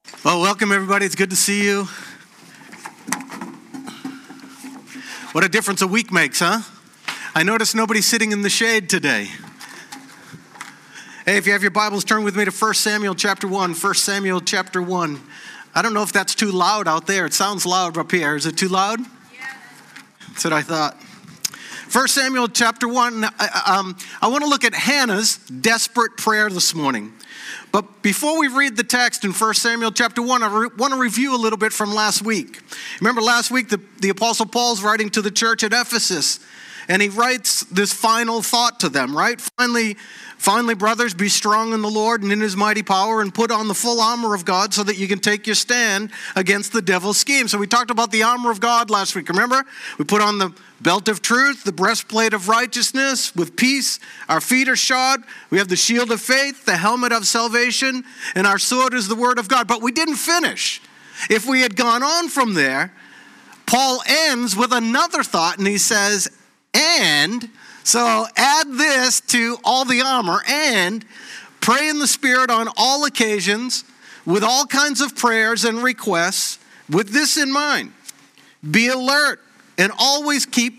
Well, welcome everybody. It's good to see you. What a difference a week makes, huh? I noticed nobody's sitting in the shade today. Hey, if you have your Bibles, turn with me to 1 Samuel chapter 1. 1 Samuel chapter 1. I don't know if that's too loud out there. It sounds loud up here. Is it too loud? Yeah. That's what I thought. 1 Samuel chapter 1. I want to look at Hannah's desperate prayer this morning. But before we read the text in 1 Samuel chapter 1, I want to review a little bit from last week. Remember last week, the Apostle Paul's writing to the church at Ephesus, and he writes this final thought to them, right? Finally, brothers, be strong in the Lord and in his mighty power, and put on the full armor of God so that you can take your stand against the devil's scheme. So we talked about the armor of God last week, remember? We put on the belt of truth, the breastplate of righteousness, with peace. Our feet are shod. We have the shield of faith, the helmet of salvation, and our sword is the word of God. But we didn't finish. If we had gone on from there, Paul ends with another thought, and he says, and, so add this to all the armor, and pray in the Spirit on all occasions, with all kinds of prayers and requests, with this in mind. Be alert. And always keep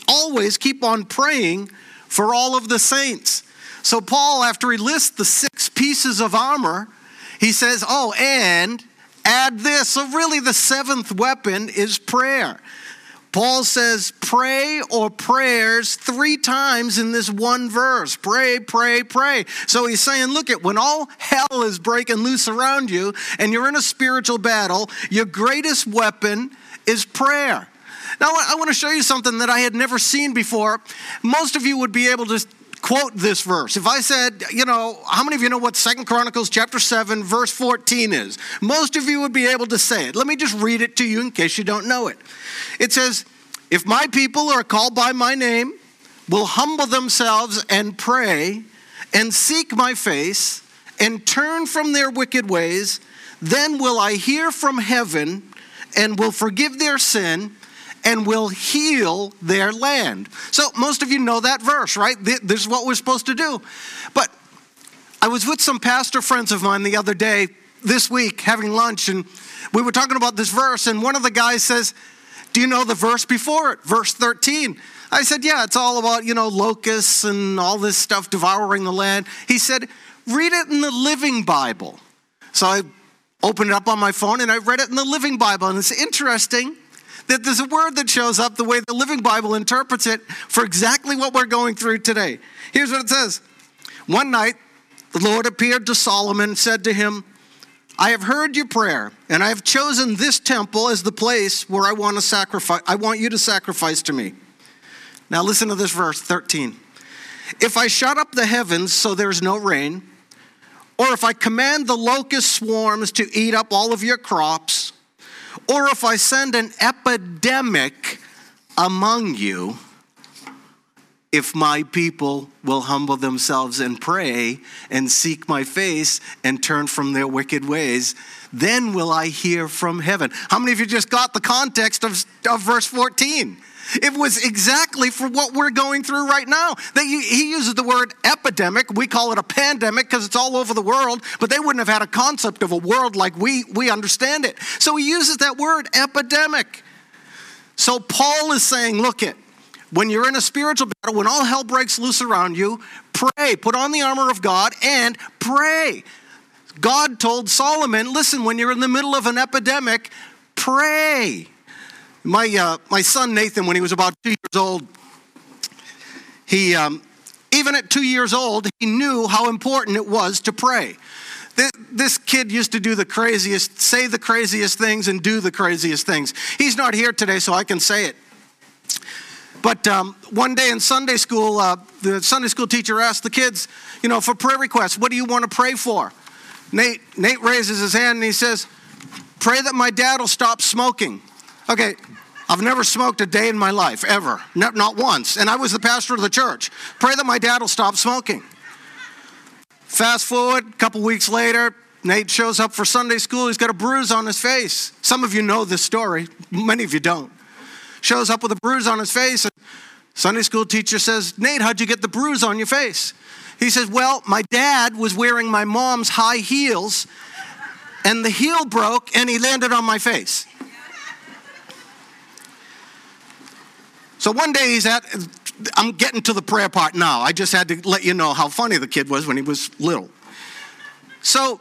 on praying for all of the saints. So Paul, after he lists the 6 pieces of armor, he says, and add this. So really the 7th weapon is prayer. Paul says pray or prayers 3 times in this one verse. Pray, pray, pray. So he's saying, look, when all hell is breaking loose around you and you're in a spiritual battle, your greatest weapon is prayer. Now, I want to show you something that I had never seen before. Most of you would be able to quote this verse. If I said, how many of you know what 2 Chronicles chapter 7, verse 14 is? Most of you would be able to say it. Let me just read it to you in case you don't know it. It says, if my people are called by my name, will humble themselves and pray and seek my face and turn from their wicked ways, then will I hear from heaven and will forgive their sin and will heal their land. So most of you know that verse, right? This is what we're supposed to do. But I was with some pastor friends of mine the other day, this week, having lunch, and we were talking about this verse, and one of the guys says, do you know the verse before it, verse 13? I said, yeah, it's all about, locusts and all this stuff devouring the land. He said, read it in the Living Bible. So I opened it up on my phone, and I read it in the Living Bible, and it's interesting that there's a word that shows up the way the Living Bible interprets it for exactly what we're going through today. Here's what it says. One night, the Lord appeared to Solomon and said to him, I have heard your prayer, and I have chosen this temple as the place where I want you to sacrifice to me. Now listen to this verse 13. If I shut up the heavens so there's no rain, or if I command the locust swarms to eat up all of your crops, or if I send an epidemic among you, if my people will humble themselves and pray and seek my face and turn from their wicked ways, then will I hear from heaven. How many of you just got the context of verse 14? It was exactly for what we're going through right now. He uses the word epidemic. We call it a pandemic because it's all over the world, but they wouldn't have had a concept of a world like we understand it. So he uses that word epidemic. So Paul is saying, look when you're in a spiritual battle, when all hell breaks loose around you, pray, put on the armor of God and pray. God told Solomon, listen, when you're in the middle of an epidemic, pray. My son Nathan, when he was about 2 years old, he even at 2 years old, he knew how important it was to pray. This kid used to say the craziest things and do the craziest things. He's not here today, so I can say it. But one day in Sunday school, the Sunday school teacher asked the kids, for prayer requests, what do you want to pray for? Nate raises his hand and he says, pray that my dad will stop smoking. Okay, I've never smoked a day in my life, ever. Not once. And I was the pastor of the church. Pray that my dad will stop smoking. Fast forward, a couple weeks later, Nate shows up for Sunday school. He's got a bruise on his face. Some of you know this story. Many of you don't. Shows up with a bruise on his face. And Sunday school teacher says, Nate, how'd you get the bruise on your face? He says, well, my dad was wearing my mom's high heels and the heel broke and he landed on my face. So one day I'm getting to the prayer part now. I just had to let you know how funny the kid was when he was little. So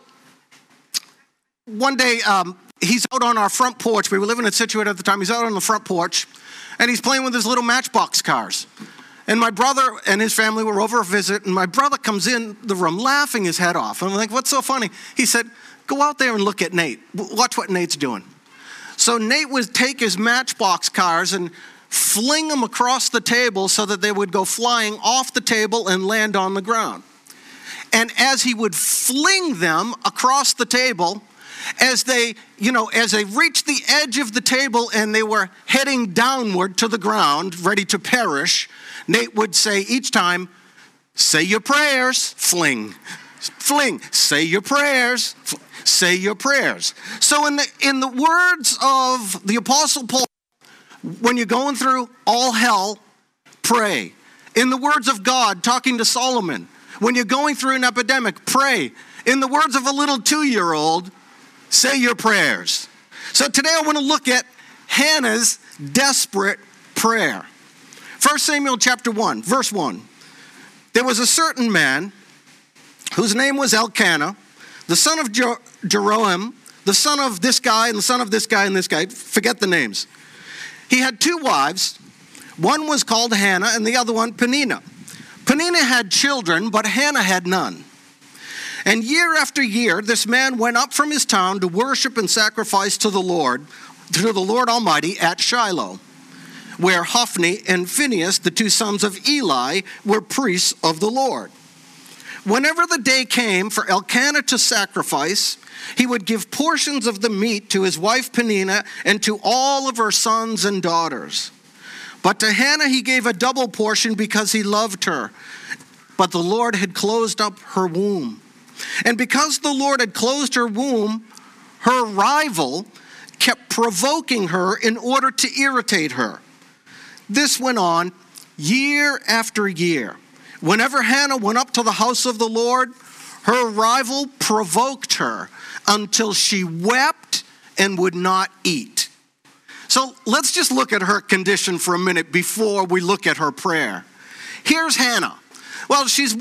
one day he's out on our front porch. We were living in Scituate at the time. He's out on the front porch and he's playing with his little Matchbox cars. And my brother and his family were over a visit, and my brother comes in the room laughing his head off. And I'm like, what's so funny? He said, go out there and look at Nate. Watch what Nate's doing. So Nate would take his Matchbox cars and fling them across the table so that they would go flying off the table and land on the ground. And as he would fling them across the table, as they reached the edge of the table and they were heading downward to the ground, ready to perish, Nate would say each time, say your prayers, fling, fling, say your prayers, say your prayers. So in the words of the Apostle Paul, when you're going through all hell, pray. In the words of God, talking to Solomon, when you're going through an epidemic, pray. In the words of a little 2-year-old, say your prayers. So today I want to look at Hannah's desperate prayer. 1 Samuel chapter 1, verse 1. There was a certain man whose name was Elkanah, the son of Jeroham, the son of this guy and the son of this guy and this guy. Forget the names. He had 2 wives. One was called Hannah and the other one Peninnah. Peninnah had children, but Hannah had none. And year after year, this man went up from his town to worship and sacrifice to the Lord Almighty at Shiloh, where Hophni and Phinehas, the 2 sons of Eli, were priests of the Lord. Whenever the day came for Elkanah to sacrifice, he would give portions of the meat to his wife Peninnah and to all of her sons and daughters. But to Hannah he gave a double portion because he loved her. But the Lord had closed up her womb. And because the Lord had closed her womb, her rival kept provoking her in order to irritate her. This went on year after year. Whenever Hannah went up to the house of the Lord, her rival provoked her until she wept and would not eat. So let's just look at her condition for a minute before we look at her prayer. Here's Hannah. Well, she's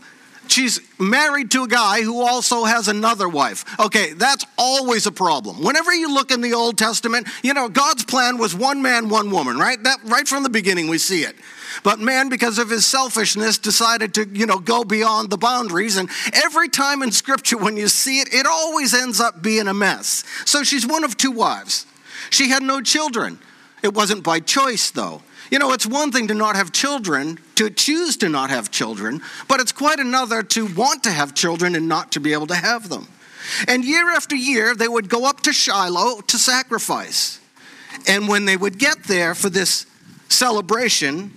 married to a guy who also has another wife. Okay, that's always a problem. Whenever you look in the Old Testament, God's plan was one man, one woman, right? That right from the beginning we see it. But man, because of his selfishness, decided to, go beyond the boundaries. And every time in Scripture when you see it, it always ends up being a mess. So she's one of 2 wives. She had no children. It wasn't by choice, though. It's one thing to not have children, to choose to not have children, but it's quite another to want to have children and not to be able to have them. And year after year, they would go up to Shiloh to sacrifice. And when they would get there for this celebration,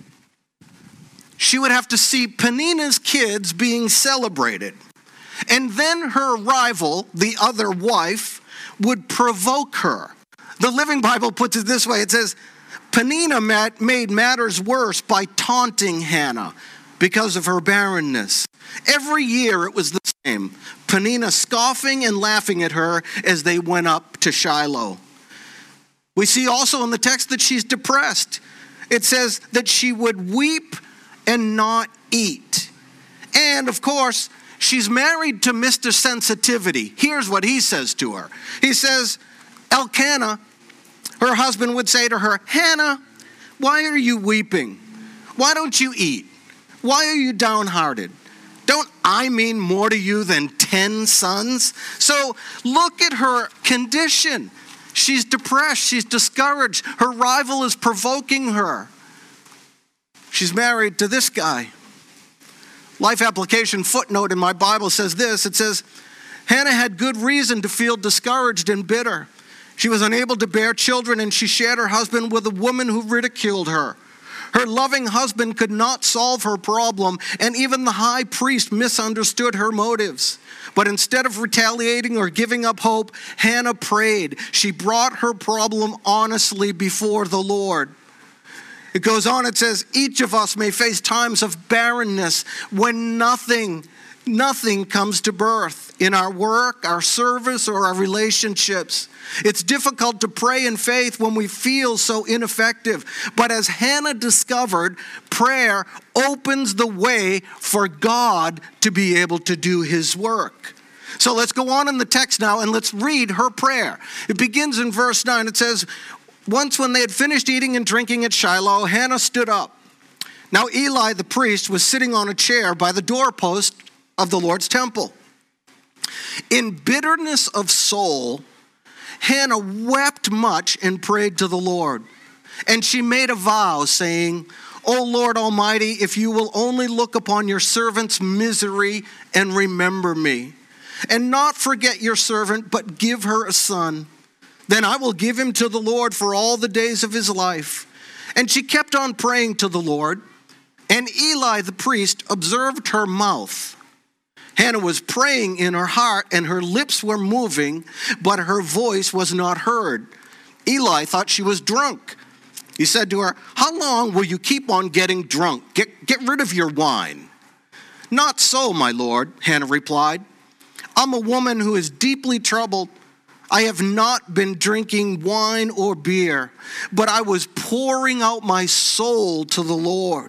she would have to see Peninnah's kids being celebrated. And then her rival, the other wife, would provoke her. The Living Bible puts it this way. It says, Peninnah made matters worse by taunting Hannah because of her barrenness. Every year it was the same. Peninnah scoffing and laughing at her as they went up to Shiloh. We see also in the text that she's depressed. It says that she would weep and not eat. And of course, she's married to Mr. Sensitivity. Here's what he says to her. He says, Elkanah, her husband, would say to her, Hannah, why are you weeping? Why don't you eat? Why are you downhearted? Don't I mean more to you than 10 sons? So look at her condition. She's depressed. She's discouraged. Her rival is provoking her. She's married to this guy. Life application footnote in my Bible says this. It says, Hannah had good reason to feel discouraged and bitter. She was unable to bear children, and she shared her husband with a woman who ridiculed her. Her loving husband could not solve her problem, and even the high priest misunderstood her motives. But instead of retaliating or giving up hope, Hannah prayed. She brought her problem honestly before the Lord. It goes on, it says, each of us may face times of barrenness when nothing Nothing comes to birth in our work, our service, or our relationships. It's difficult to pray in faith when we feel so ineffective. But as Hannah discovered, prayer opens the way for God to be able to do his work. So let's go on in the text now and let's read her prayer. It begins in verse 9. It says, once when they had finished eating and drinking at Shiloh, Hannah stood up. Now Eli the priest was sitting on a chair by the doorpost of the Lord's temple. In bitterness of soul, Hannah wept much and prayed to the Lord. And she made a vow, saying, O Lord Almighty, if you will only look upon your servant's misery and remember me, and not forget your servant, but give her a son, then I will give him to the Lord for all the days of his life. And she kept on praying to the Lord, and Eli the priest observed her mouth. Hannah was praying in her heart, and her lips were moving, but her voice was not heard. Eli thought she was drunk. He said to her, how long will you keep on getting drunk? Get rid of your wine. Not so, my lord, Hannah replied. I'm a woman who is deeply troubled. I have not been drinking wine or beer, but I was pouring out my soul to the Lord.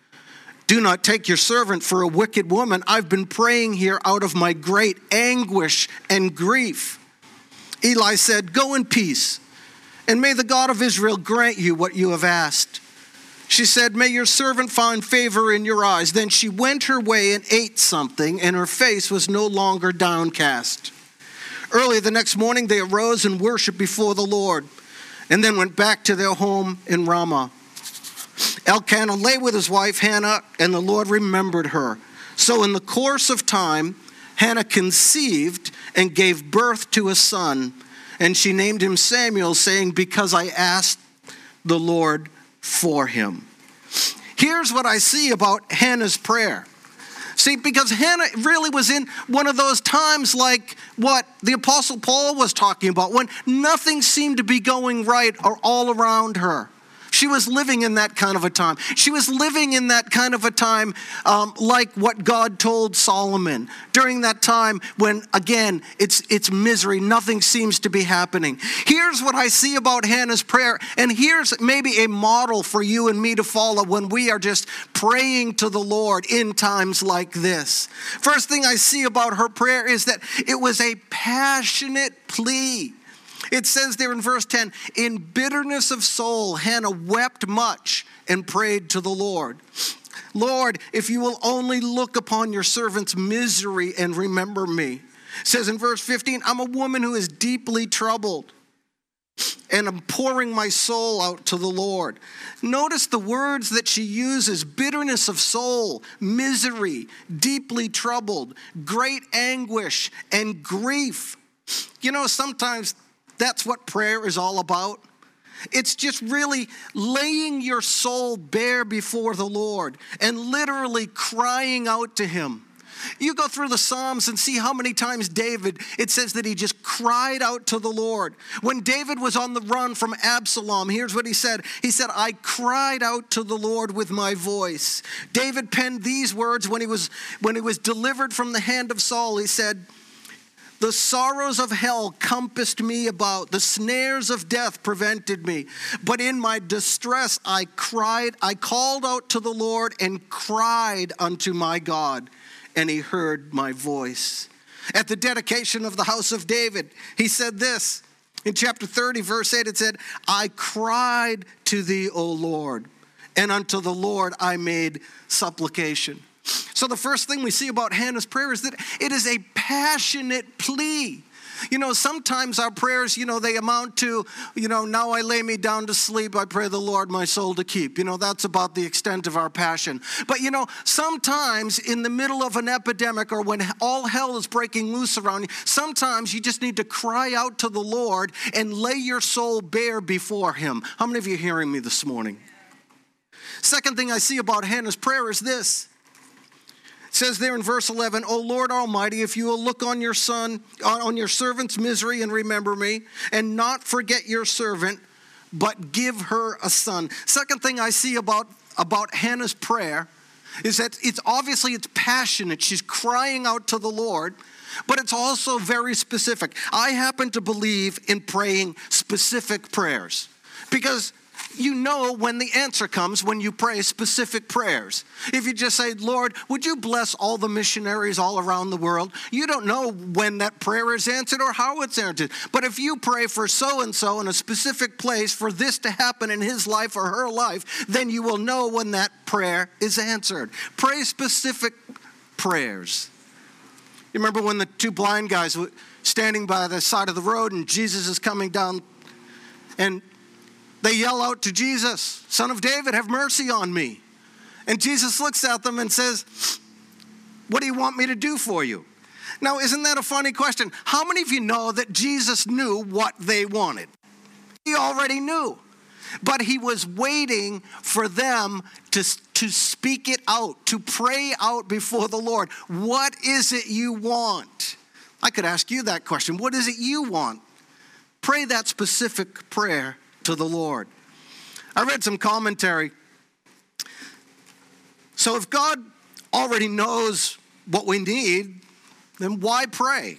Do not take your servant for a wicked woman. I've been praying here out of my great anguish and grief. Eli said, go in peace, and may the God of Israel grant you what you have asked. She said, may your servant find favor in your eyes. Then she went her way and ate something, and her face was no longer downcast. Early the next morning, they arose and worshiped before the Lord, and then went back to their home in Ramah. Elkanah lay with his wife Hannah, and the Lord remembered her. So in the course of time, Hannah conceived and gave birth to a son, and she named him Samuel, saying, because I asked the Lord for him. Here's what I see about Hannah's prayer. See, because Hannah really was in one of those times like what the Apostle Paul was talking about, when nothing seemed to be going right or all around her. She was living in that kind of a time. She was living in that kind of a time like what God told Solomon. During that time when, again, it's misery. Nothing seems to be happening. Here's what I see about Hannah's prayer. And here's maybe a model for you and me to follow when we are just praying to the Lord in times like this. First thing I see about her prayer is that it was a passionate plea. It says there in verse 10, in bitterness of soul, Hannah wept much and prayed to the Lord. Lord, if you will only look upon your servant's misery and remember me. It says in verse 15, I'm a woman who is deeply troubled, and I'm pouring my soul out to the Lord. Notice the words that she uses: bitterness of soul, misery, deeply troubled, great anguish, and grief. You know, sometimes that's what prayer is all about. It's just really laying your soul bare before the Lord and literally crying out to him. You go through the Psalms and see how many times David, it says that he just cried out to the Lord. When David was on the run from Absalom, here's what he said. He said, I cried out to the Lord with my voice. David penned these words when he was delivered from the hand of Saul. He said, the sorrows of hell compassed me about. The snares of death prevented me. But in my distress I called out to the Lord and cried unto my God, and he heard my voice. At the dedication of the house of David, he said this. In chapter 30, verse 8, it said, I cried to thee, O Lord, and unto the Lord I made supplication. So the first thing we see about Hannah's prayer is that it is a passionate plea. You know, sometimes our prayers, they amount to, now I lay me down to sleep, I pray the Lord my soul to keep. That's about the extent of our passion. But, sometimes in the middle of an epidemic or when all hell is breaking loose around you, sometimes you just need to cry out to the Lord and lay your soul bare before him. How many of you are hearing me this morning? Second thing I see about Hannah's prayer is this. It says there in verse 11, O Lord Almighty, if you will look on your servant's misery and remember me, and not forget your servant, but give her a son. Second thing I see about Hannah's prayer is that it's passionate. She's crying out to the Lord, but it's also very specific. I happen to believe in praying specific prayers because you know when the answer comes when you pray specific prayers. If you just say, Lord, would you bless all the missionaries all around the world? You don't know when that prayer is answered or how it's answered. But if you pray for so-and-so in a specific place for this to happen in his life or her life, then you will know when that prayer is answered. Pray specific prayers. You remember when the two blind guys were standing by the side of the road and Jesus is coming down and they yell out to Jesus, Son of David, have mercy on me. And Jesus looks at them and says, what do you want me to do for you? Now, isn't that a funny question? How many of you know that Jesus knew what they wanted? He already knew. But he was waiting for them to speak it out, to pray out before the Lord. What is it you want? I could ask you that question. What is it you want? Pray that specific prayer to the Lord. I read some commentary. So if God already knows what we need, then why pray?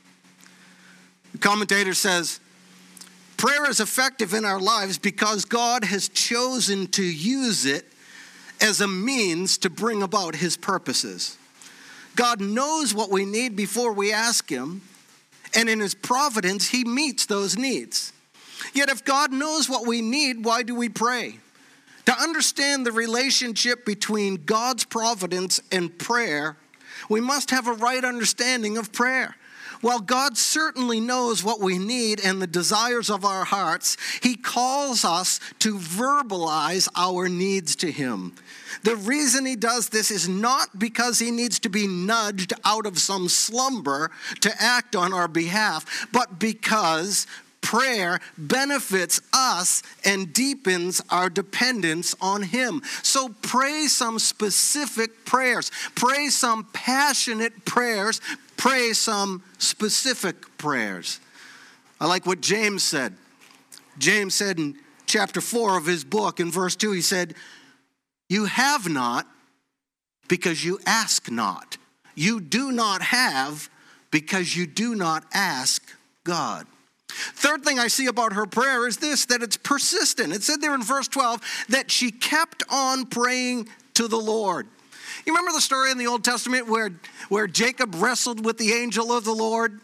The commentator says, prayer is effective in our lives because God has chosen to use it as a means to bring about his purposes. God knows what we need before we ask him, and in his providence, he meets those needs. Yet if God knows what we need, why do we pray? To understand the relationship between God's providence and prayer, we must have a right understanding of prayer. While God certainly knows what we need and the desires of our hearts, he calls us to verbalize our needs to him. The reason he does this is not because he needs to be nudged out of some slumber to act on our behalf, but because prayer benefits us and deepens our dependence on him. So pray some specific prayers. Pray some passionate prayers. Pray some specific prayers. I like what James said. James said in chapter 4 of his book, in verse 2, he said, you have not because you ask not. You do not have because you do not ask God. Third thing I see about her prayer is this, that it's persistent. It said there in verse 12 that she kept on praying to the Lord. You remember the story in the Old Testament where Jacob wrestled with the angel of the Lord?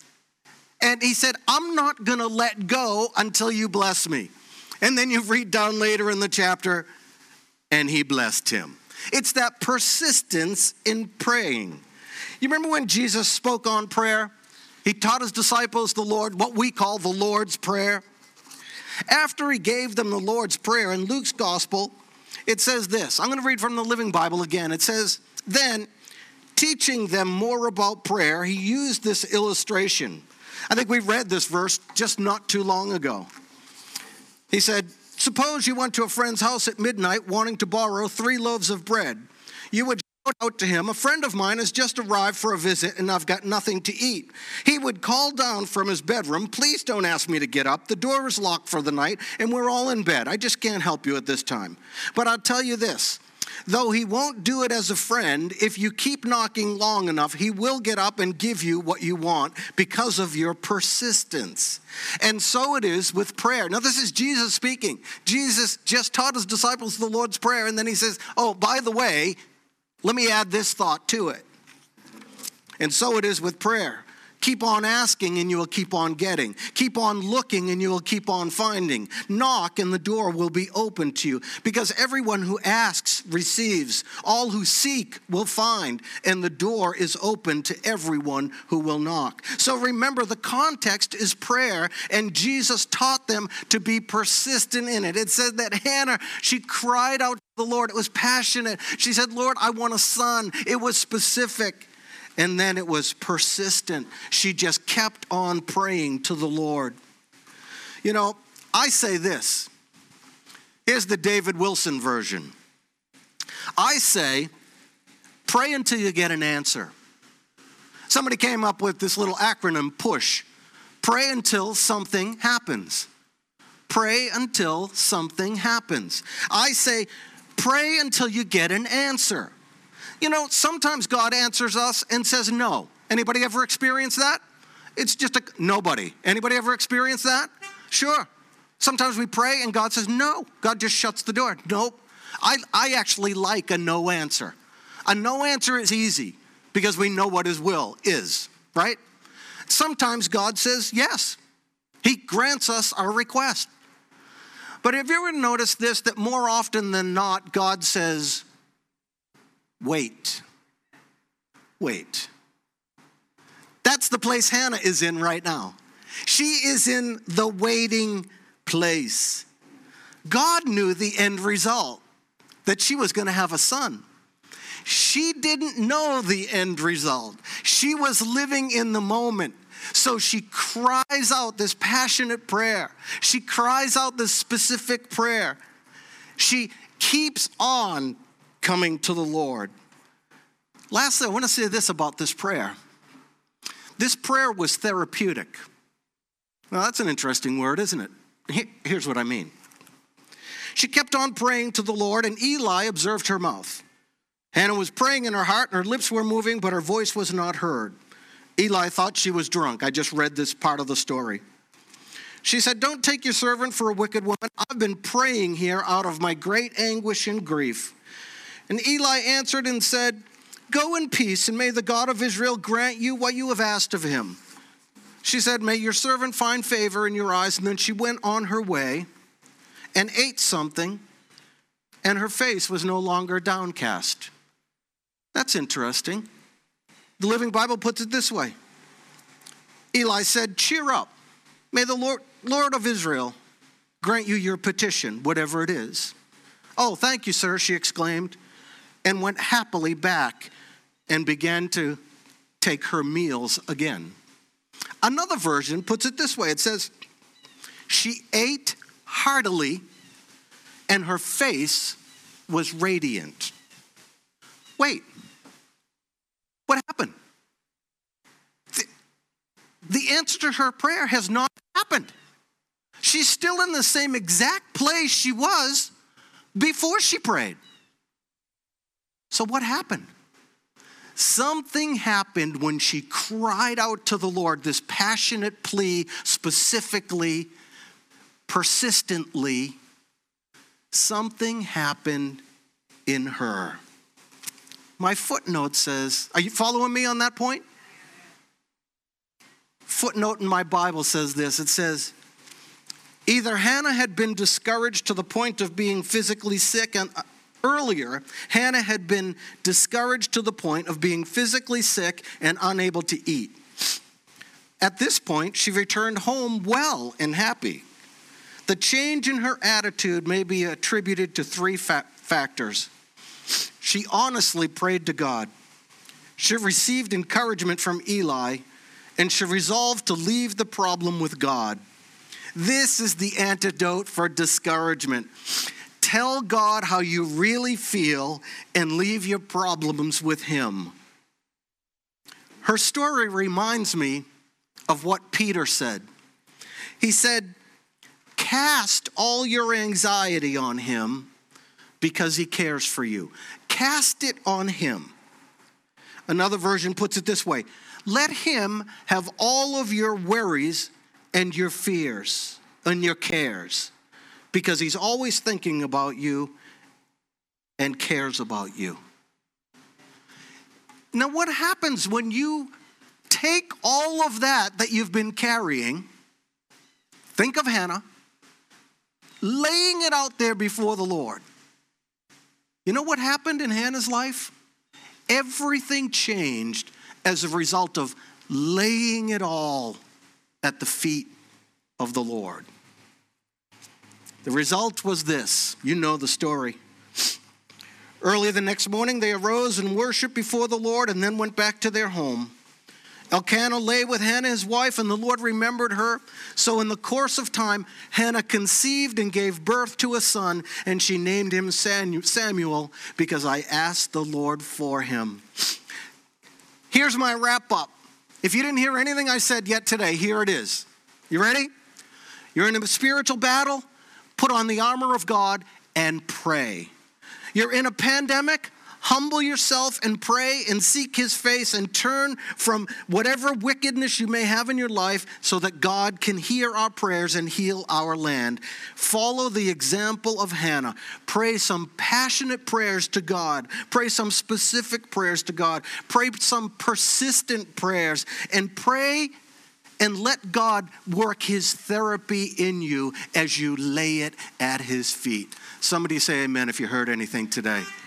And he said, I'm not going to let go until you bless me. And then you read down later in the chapter, and he blessed him. It's that persistence in praying. You remember when Jesus spoke on prayer? He taught his disciples what we call the Lord's Prayer. After he gave them the Lord's Prayer in Luke's gospel, it says this. I'm going to read from the Living Bible again. It says, then, teaching them more about prayer, he used this illustration. I think we read this verse just not too long ago. He said, suppose you went to a friend's house at midnight wanting to borrow 3 loaves of bread. You would shout out to him, a friend of mine has just arrived for a visit and I've got nothing to eat. He would call down from his bedroom, please don't ask me to get up. The door is locked for the night and we're all in bed. I just can't help you at this time. But I'll tell you this, though he won't do it as a friend, if you keep knocking long enough, he will get up and give you what you want because of your persistence. And so it is with prayer. Now this is Jesus speaking. Jesus just taught his disciples the Lord's Prayer and then he says, oh, by the way, let me add this thought to it. And so it is with prayer. Keep on asking and you will keep on getting. Keep on looking and you will keep on finding. Knock and the door will be open to you. Because everyone who asks receives. All who seek will find. And the door is open to everyone who will knock. So remember, the context is prayer. And Jesus taught them to be persistent in it. It said that Hannah, she cried out to the Lord. It was passionate. She said, Lord, I want a son. It was specific. And then it was persistent. She just kept on praying to the Lord. You know, I say this. Here's the David Wilson version. I say, pray until you get an answer. Somebody came up with this little acronym, PUSH. Pray until something happens. Pray until something happens. I say, pray until you get an answer. You know, sometimes God answers us and says no. Anybody ever experienced that? It's just nobody. Anybody ever experienced that? Sure. Sometimes we pray and God says no. God just shuts the door. Nope. I actually like a no answer. A no answer is easy because we know what his will is, right? Sometimes God says yes. He grants us our request. But have you ever noticed this, that more often than not, God says, wait. Wait. That's the place Hannah is in right now. She is in the waiting place. God knew the end result, that she was going to have a son. She didn't know the end result. She was living in the moment. So she cries out this passionate prayer. She cries out this specific prayer. She keeps on coming to the Lord. Lastly, I want to say this about this prayer. This prayer was therapeutic. Now, that's an interesting word, isn't it? Here's what I mean. She kept on praying to the Lord, and Eli observed her mouth. Hannah was praying in her heart, and her lips were moving, but her voice was not heard. Eli thought she was drunk. I just read this part of the story. She said, "Don't take your servant for a wicked woman. I've been praying here out of my great anguish and grief." And Eli answered and said, "Go in peace, and may the God of Israel grant you what you have asked of him." She said, "May your servant find favor in your eyes." And then she went on her way and ate something, and her face was no longer downcast. That's interesting. The Living Bible puts it this way. Eli said, "Cheer up. May the Lord of Israel grant you your petition, whatever it is." "Oh, thank you, sir," she exclaimed, and went happily back and began to take her meals again. Another version puts it this way. It says, she ate heartily, and her face was radiant. Wait. What happened? The answer to her prayer has not happened. She's still in the same exact place she was before she prayed. So what happened? Something happened when she cried out to the Lord, this passionate plea, specifically, persistently. Something happened in her. My footnote says, are you following me on that point? Footnote in my Bible says this. It says, either Hannah had been discouraged to the point of being physically sick, and earlier, Hannah had been discouraged to the point of being physically sick and unable to eat. At this point, she returned home well and happy. The change in her attitude may be attributed to three factors. She honestly prayed to God. She received encouragement from Eli, and she resolved to leave the problem with God. This is the antidote for discouragement. Tell God how you really feel and leave your problems with him. Her story reminds me of what Peter said. He said, "Cast all your anxiety on him because he cares for you." Cast it on him. Another version puts it this way: let him have all of your worries and your fears and your cares, because he's always thinking about you and cares about you. Now, what happens when you take all of that you've been carrying, think of Hannah, laying it out there before the Lord? You know what happened in Hannah's life? Everything changed as a result of laying it all at the feet of the Lord. The result was this. You know the story. Early the next morning, they arose and worshiped before the Lord and then went back to their home. Elkanah lay with Hannah, his wife, and the Lord remembered her. So in the course of time, Hannah conceived and gave birth to a son, and she named him Samuel, because I asked the Lord for him. Here's my wrap up. If you didn't hear anything I said yet today, here it is. You ready? You're in a spiritual battle. Put on the armor of God and pray. You're in a pandemic. Humble yourself and pray and seek his face and turn from whatever wickedness you may have in your life so that God can hear our prayers and heal our land. Follow the example of Hannah. Pray some passionate prayers to God. Pray some specific prayers to God. Pray some persistent prayers, and pray and let God work his therapy in you as you lay it at his feet. Somebody say amen if you heard anything today.